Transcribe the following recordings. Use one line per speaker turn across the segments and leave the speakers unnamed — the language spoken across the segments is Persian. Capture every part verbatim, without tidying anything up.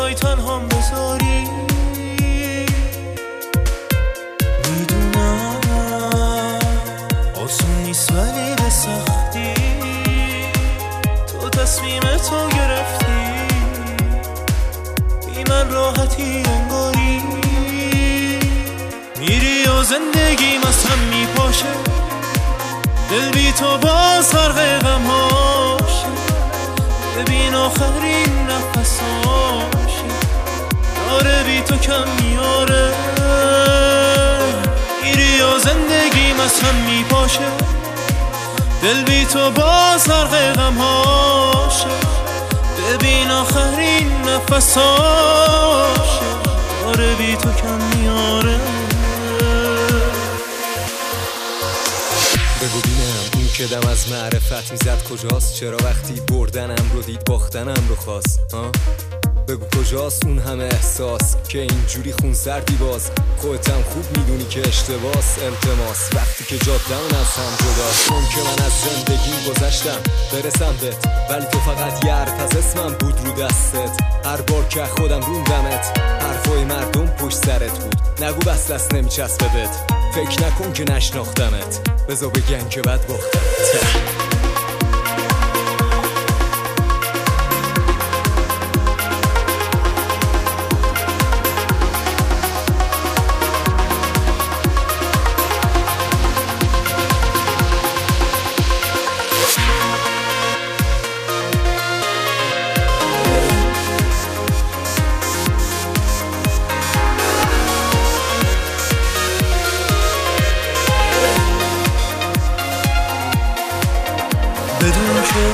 نمیخوای تنهام بذاری. میدونم آسون نیست ولی به سختی تو تصمیم تو گرفتی. بی من راحتی انگاری میری و زندگیم از هم میپاشه. دل بی تو باز غرق غم هاشه. ببین آخرین نفساشه داره بی تو کم میاره. میری و زندگیم از هم میپاشه. دل بی تو باز غرق غم هاشه. ببین آخرین نفساشه داره بی تو کم میاره.
بگو بینم اون که دم از معرفت میزد کجاست؟ چرا وقتی بردنم رو دید باختنم رو خواست؟ ها؟ بگو کجاست اون همه احساس که اینجوری خون سردی باز؟ خودتم خوب میدونی که اشتباس. التماس وقتی که جاده‌مون از هم جداست. اون که من از زندگیم گذشتم برسم بهت ولی تو فقط یه حرف از اسمم بود رو دستت. هر بار که خودم روندمت حرفای مردم پشت سرت بود. نگو بس دست نمیچسبه بهت. فکر نکن که نشناختمت بذار بگن که بد باختمت.
بدون که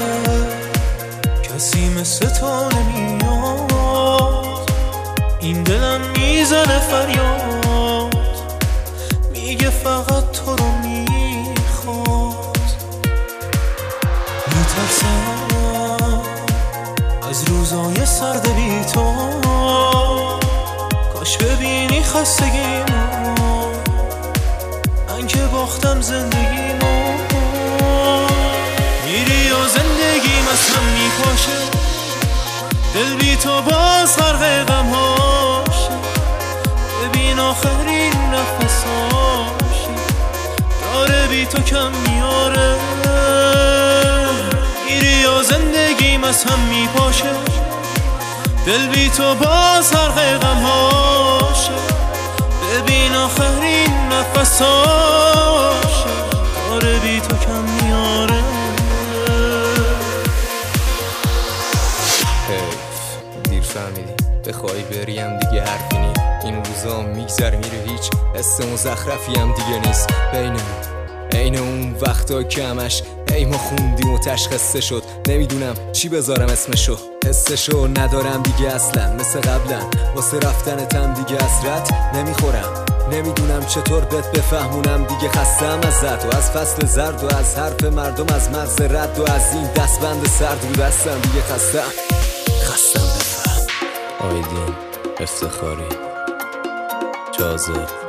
کسی مثل تو نمیاد. این دلم میزنه فریاد میگه فقط تو رو میخواد. میترسم از روزای سرد بی تو. کاش ببینی خستگیمو من که باختم زندگیمو. میری و زندگیم از هم میپاشه. دل بی تو باز غرق غم هاشه. ببین آخرین نفساشه داره بی تو کم میاره. میری و زندگیم از هم میپاشه. دل بی تو باز غرق غم هاشه. ببین آخرین نفساشه داره بی تو کم میاره.
دیر فهمیدی بخوای بریم دیگه حرفی نی. این روزا میگذر میره هیچ حس مزخرفی هم دیگه نیست بینمون. عین اون وقتا که همش ای ما خوندیم و تشخصه شد. نمیدونم چی بذارم اسمشو. حسشو ندارم دیگه اصلا مثل قبلا. واسه رفتنتم دیگه حسرت نمیخورم. نمیدونم چطور بهت بفهمونم دیگه. خستم ازت و از فصل زرد و از حرف مردم از مغز رد و از این دستبند سرد رو دستم دیگه. خستم خستم بفهم.
آیدین افتخاری جاذب